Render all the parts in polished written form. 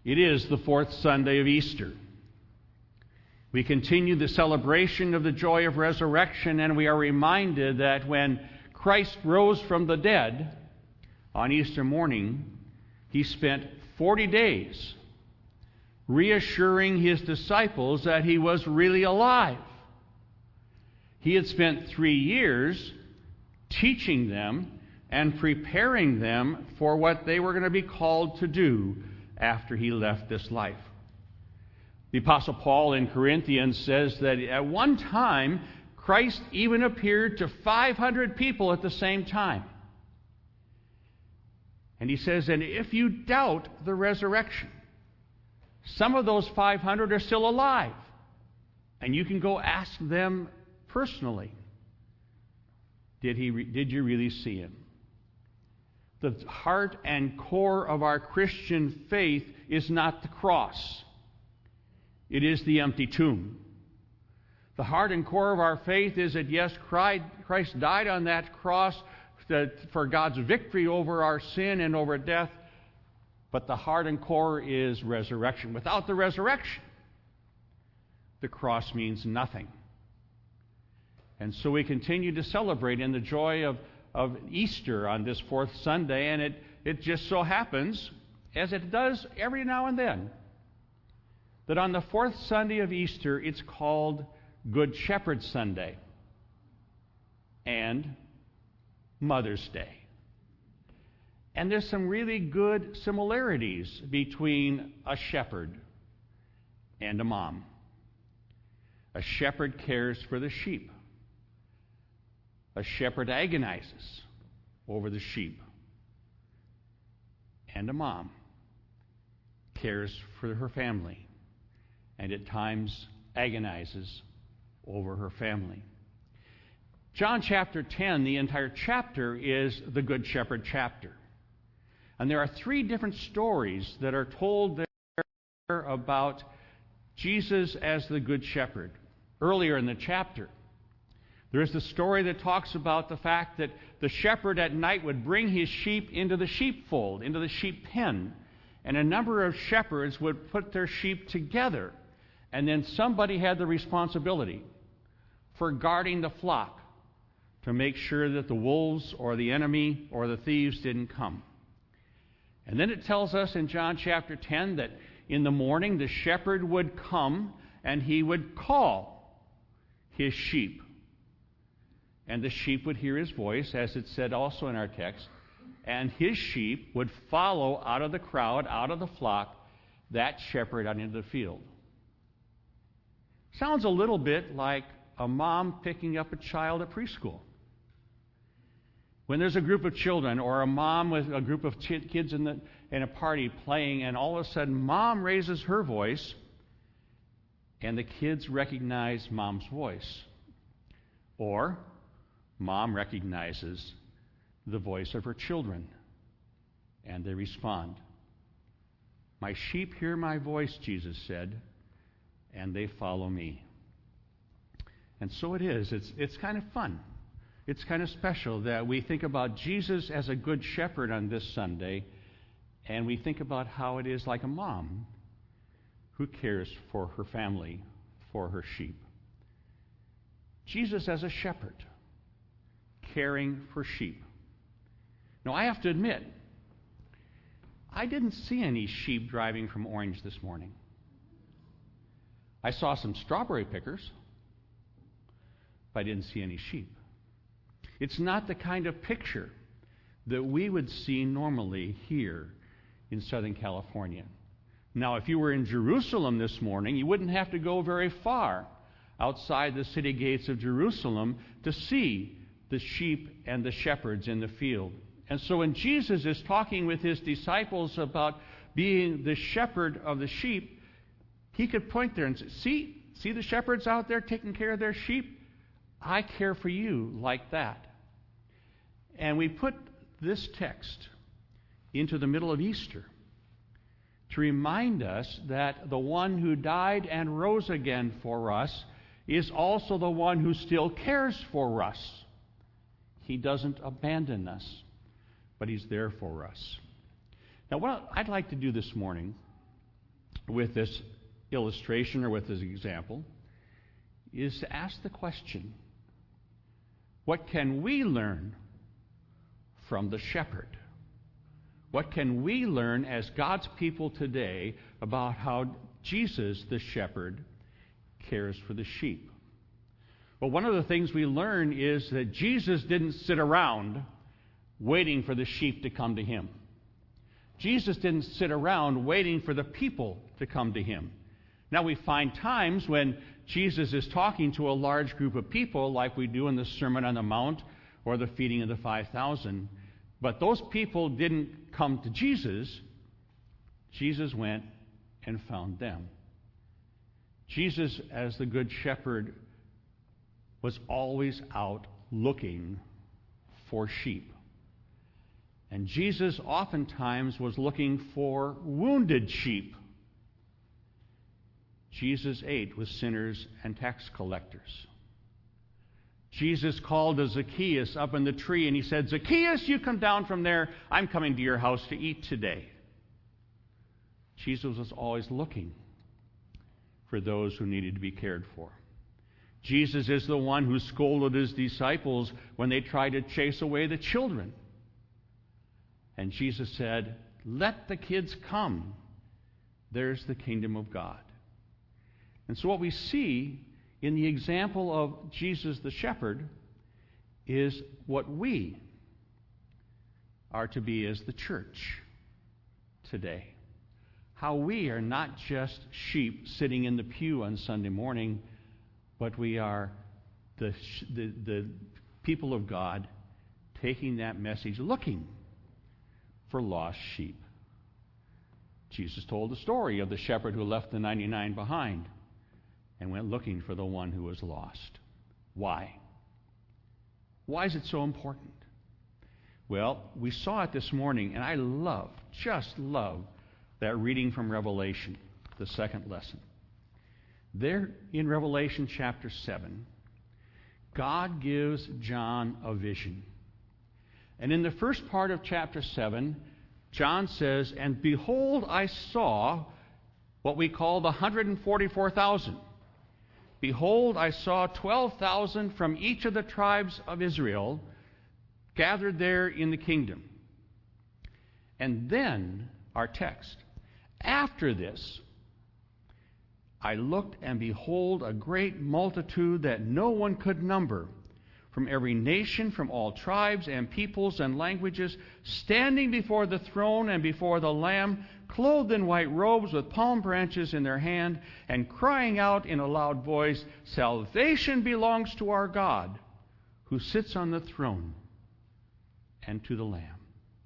It is the fourth Sunday of Easter. We continue the celebration of the joy of resurrection, and we are reminded that when Christ rose from the dead on Easter morning, he spent 40 days reassuring his disciples that he was really alive. He had spent 3 years teaching them and preparing them for what they were going to be called to do after he left this life. The Apostle Paul in Corinthians says that at one time, Christ even appeared to 500 people at the same time. And he says, and if you doubt the resurrection, some of those 500 are still alive. And you can go ask them personally, did you really see him? The heart and core of our Christian faith is not the cross. It is the empty tomb. The heart and core of our faith is that, yes, Christ died on that cross for God's victory over our sin and over death, but the heart and core is resurrection. Without the resurrection, the cross means nothing. And so we continue to celebrate in the joy of Easter on this fourth Sunday, and it just so happens, as it does every now and then, that on the fourth Sunday of Easter, it's called Good Shepherd Sunday and Mother's Day. And there's some really good similarities between a shepherd and a mom. A shepherd cares for the sheep. A shepherd agonizes over the sheep. And a mom cares for her family, and at times agonizes over her family. John chapter 10, the entire chapter, is the Good Shepherd chapter. And there are 3 different stories that are told there about Jesus as the Good Shepherd. Earlier in the chapter, there is the story that talks about the fact that the shepherd at night would bring his sheep into the sheepfold, into the sheep pen, and a number of shepherds would put their sheep together, and then somebody had the responsibility for guarding the flock to make sure that the wolves or the enemy or the thieves didn't come. And then it tells us in John chapter 10 that in the morning the shepherd would come and he would call his sheep. And the sheep would hear his voice, as it said also in our text, and his sheep would follow out of the crowd, out of the flock, that shepherd out into the field. Sounds a little bit like a mom picking up a child at preschool. When there's a group of children or a mom with a group of kids in a party playing, and all of a sudden mom raises her voice and the kids recognize mom's voice. Or mom recognizes the voice of her children and they respond. My sheep hear my voice, Jesus said, and they follow me. And so it is. It's kind of fun. It's kind of special that we think about Jesus as a good shepherd on this Sunday, and we think about how it is like a mom who cares for her family, for her sheep. Jesus as a shepherd, caring for sheep. Now, I have to admit, I didn't see any sheep driving from Orange this morning. I saw some strawberry pickers, but I didn't see any sheep. It's not the kind of picture that we would see normally here in Southern California. Now, if you were in Jerusalem this morning, you wouldn't have to go very far outside the city gates of Jerusalem to see the sheep and the shepherds in the field. And so when Jesus is talking with his disciples about being the shepherd of the sheep, he could point there and say, see the shepherds out there taking care of their sheep? I care for you like that. And we put this text into the middle of Easter to remind us that the one who died and rose again for us is also the one who still cares for us. He doesn't abandon us, but he's there for us. Now, what I'd like to do this morning with this illustration or with this example is to ask the question, what can we learn from the shepherd? What can we learn as God's people today about how Jesus, the shepherd, cares for the sheep? Well, one of the things we learn is that Jesus didn't sit around waiting for the sheep to come to him. Jesus didn't sit around waiting for the people to come to him. Now, we find times when Jesus is talking to a large group of people, like we do in the Sermon on the Mount or the feeding of the 5,000, but those people didn't come to Jesus. Jesus went and found them. Jesus, as the Good Shepherd, was always out looking for sheep. And Jesus oftentimes was looking for wounded sheep. Jesus ate with sinners and tax collectors. Jesus called to Zacchaeus up in the tree, and he said, "Zacchaeus, you come down from there. I'm coming to your house to eat today." Jesus was always looking for those who needed to be cared for. Jesus is the one who scolded his disciples when they tried to chase away the children. And Jesus said, "Let the kids come. There's the kingdom of God." And so what we see in the example of Jesus the shepherd is what we are to be as the church today. How we are not just sheep sitting in the pew on Sunday morning, but we are the people of God taking that message, looking for lost sheep. Jesus told the story of the shepherd who left the 99 behind and went looking for the one who was lost. Why? Why is it so important? Well, we saw it this morning, and I just love that reading from Revelation, the second lesson. There in Revelation chapter 7, God gives John a vision. And in the first part of chapter 7, John says, "And behold, I saw what we call the 144,000. Behold, I saw 12,000 from each of the tribes of Israel gathered there in the kingdom." And then, our text, "After this, I looked, and behold, a great multitude that no one could number, from every nation, from all tribes and peoples and languages, standing before the throne and before the Lamb, clothed in white robes with palm branches in their hand, and crying out in a loud voice, 'Salvation belongs to our God, who sits on the throne, and to the Lamb.'"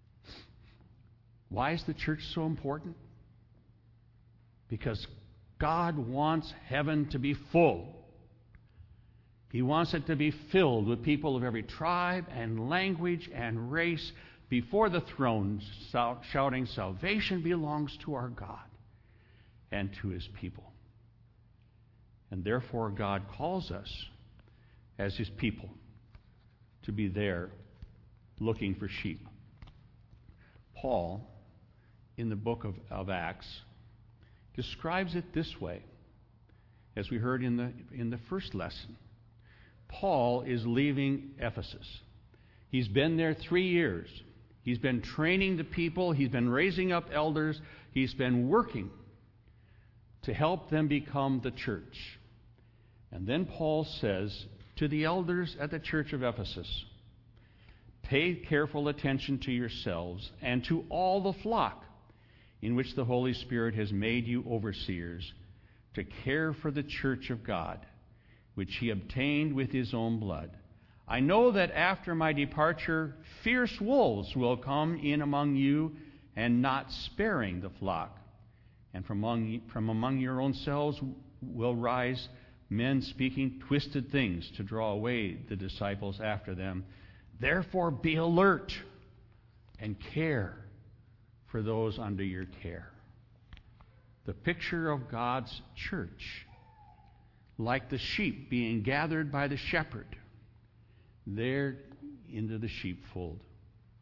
Why is the church so important? Because God wants heaven to be full. He wants it to be filled with people of every tribe and language and race before the throne, shouting, "Salvation belongs to our God and to his people." And therefore God calls us as his people to be there looking for sheep. Paul, in the book of Acts, describes it this way, as we heard in the first lesson. Paul is leaving Ephesus. He's been there 3 years. He's been training the people. He's been raising up elders. He's been working to help them become the church. And then Paul says to the elders at the church of Ephesus, "Pay careful attention to yourselves and to all the flock in which the Holy Spirit has made you overseers, to care for the church of God, which he obtained with his own blood. I know that after my departure, fierce wolves will come in among you, and not sparing the flock. And from among your own selves will rise men speaking twisted things to draw away the disciples after them. Therefore be alert and care for those under your care." The picture of God's church, like the sheep being gathered by the shepherd, there into the sheepfold.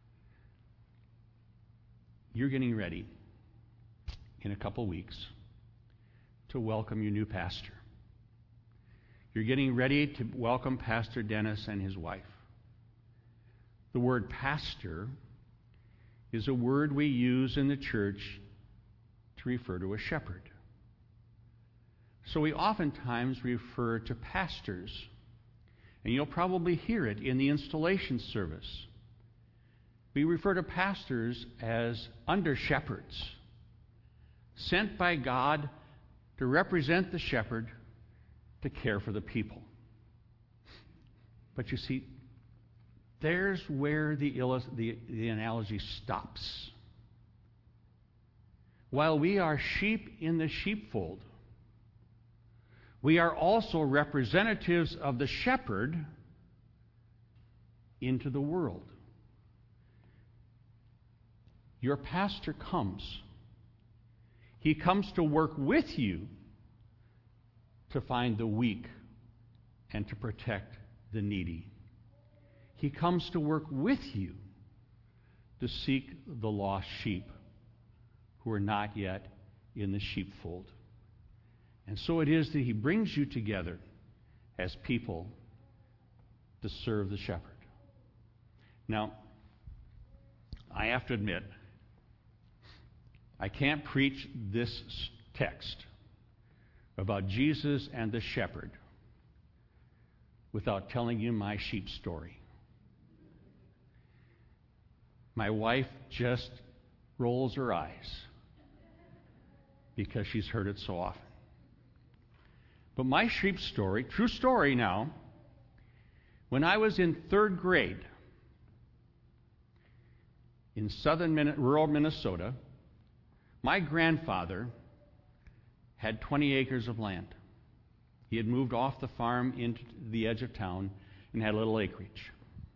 You're getting ready in a couple weeks to welcome your new pastor. You're getting ready to welcome Pastor Dennis and his wife. The word pastor is a word we use in the church to refer to a shepherd. So we oftentimes refer to pastors, and you'll probably hear it in the installation service. We refer to pastors as under-shepherds, sent by God to represent the shepherd, to care for the people. But you see, there's where the analogy stops. While we are sheep in the sheepfold, we are also representatives of the shepherd into the world. Your pastor comes. He comes to work with you to find the weak and to protect the needy. He comes to work with you to seek the lost sheep who are not yet in the sheepfold. And so it is that he brings you together as people to serve the shepherd. Now, I have to admit, I can't preach this text about Jesus and the shepherd without telling you my sheep story. My wife just rolls her eyes because she's heard it so often. But my sheep story, true story now, when I was in 3rd grade in rural Minnesota, my grandfather had 20 acres of land. He had moved off the farm into the edge of town and had a little acreage.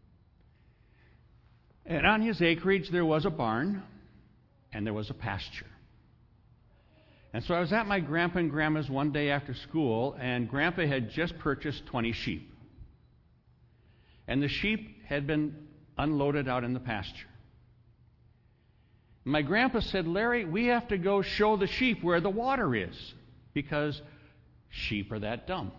And on his acreage there was a barn and there was a pasture. And so I was at my grandpa and grandma's one day after school, and Grandpa had just purchased 20 sheep. And the sheep had been unloaded out in the pasture. My grandpa said, "Larry, we have to go show the sheep where the water is, because sheep are that dumb."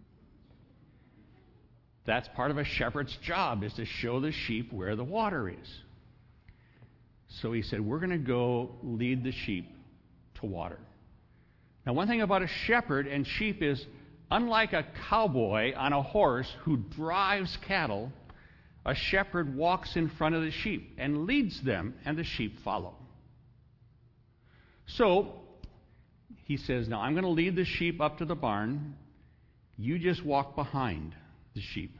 That's part of a shepherd's job, is to show the sheep where the water is. So he said, "We're going to go lead the sheep to water." Now, one thing about a shepherd and sheep is, unlike a cowboy on a horse who drives cattle, a shepherd walks in front of the sheep and leads them, and the sheep follow. So he says, "Now I'm going to lead the sheep up to the barn. You just walk behind the sheep."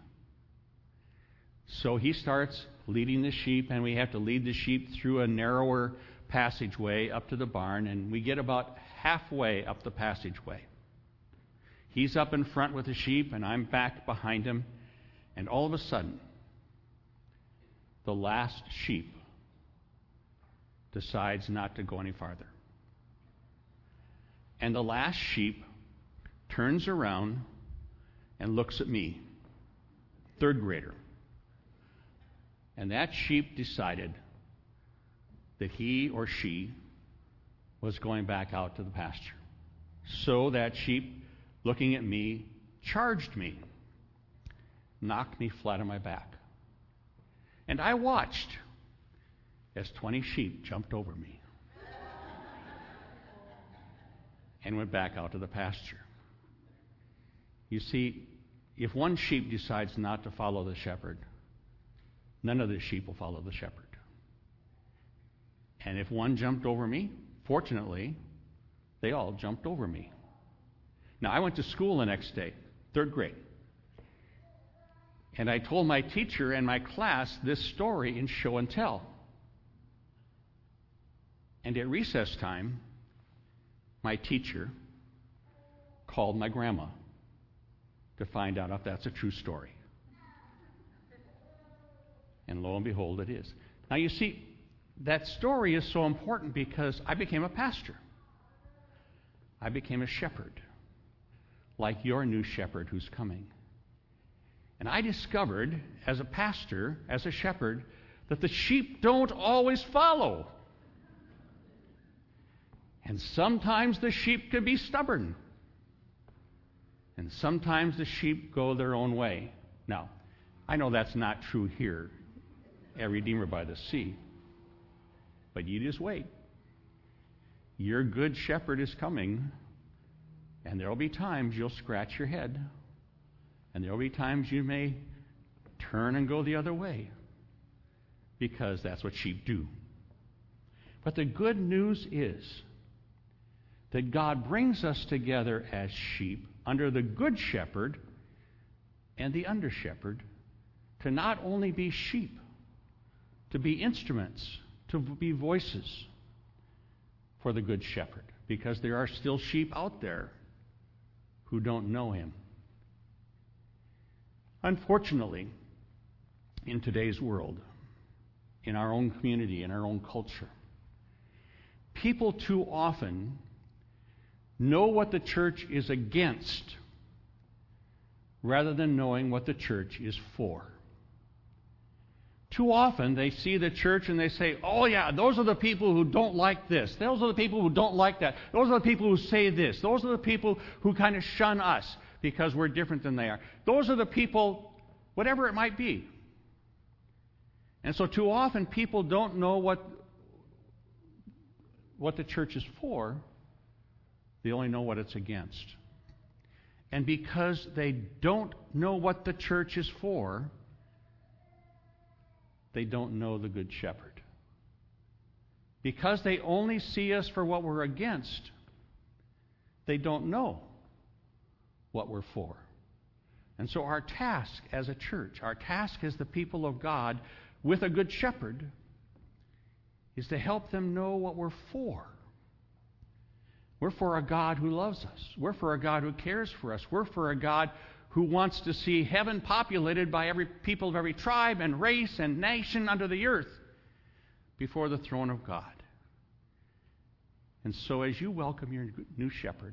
So he starts leading the sheep, and we have to lead the sheep through a narrower passageway up to the barn, and we get about halfway up the passageway. He's up in front with the sheep, and I'm back behind him, and all of a sudden, the last sheep decides not to go any farther. And the last sheep turns around and looks at me, 3rd grader. And that sheep decided that he or she was going back out to the pasture. So that sheep, looking at me, charged me, knocked me flat on my back. And I watched as 20 sheep jumped over me and went back out to the pasture. You see, if one sheep decides not to follow the shepherd, none of the sheep will follow the shepherd. And if one jumped over me, fortunately, they all jumped over me. Now, I went to school the next day, 3rd grade. And I told my teacher and my class this story in show and tell. And at recess time, my teacher called my grandma to find out if that's a true story. And lo and behold, it is. Now, you see, that story is so important because I became a pastor. I became a shepherd, like your new shepherd who's coming. And I discovered, as a pastor, as a shepherd, that the sheep don't always follow. And sometimes the sheep can be stubborn. And sometimes the sheep go their own way. Now, I know that's not true here at Redeemer by the Sea. But you just wait. Your good shepherd is coming, and there will be times you'll scratch your head, and there will be times you may turn and go the other way, because that's what sheep do. But the good news is that God brings us together as sheep under the good shepherd and the under shepherd to not only be sheep, to be instruments, to be voices for the good shepherd, because there are still sheep out there who don't know him. Unfortunately, in today's world, in our own community, in our own culture, people too often know what the church is against rather than knowing what the church is for. Too often they see the church and they say, oh yeah, those are the people who don't like this. Those are the people who don't like that. Those are the people who say this. Those are the people who kind of shun us because we're different than they are. Those are the people, whatever it might be. And so too often people don't know what the church is for. They only know what it's against. And because they don't know what the church is for, they don't know the Good Shepherd. Because they only see us for what we're against, they don't know what we're for. And so our task as a church, our task as the people of God with a Good Shepherd, is to help them know what we're for. We're for a God who loves us. We're for a God who cares for us. We're for a God who wants to see heaven populated by every people of every tribe and race and nation under the earth before the throne of God. And so as you welcome your new shepherd,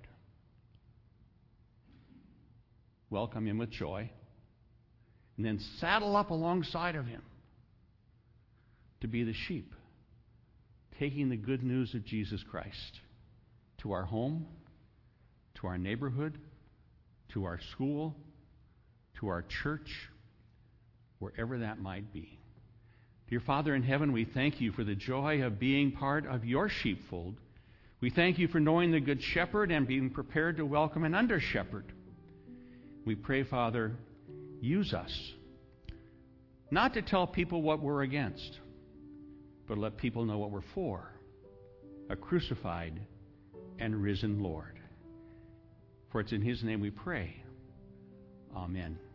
welcome him with joy, and then saddle up alongside of him to be the sheep, taking the good news of Jesus Christ to our home, to our neighborhood, to our school, to our church, wherever that might be. Dear Father in heaven, we thank you for the joy of being part of your sheepfold. We thank you for knowing the Good Shepherd and being prepared to welcome an under shepherd. We pray, Father, use us, not to tell people what we're against, but let people know what we're for, a crucified and risen Lord. For it's in his name we pray. Amen.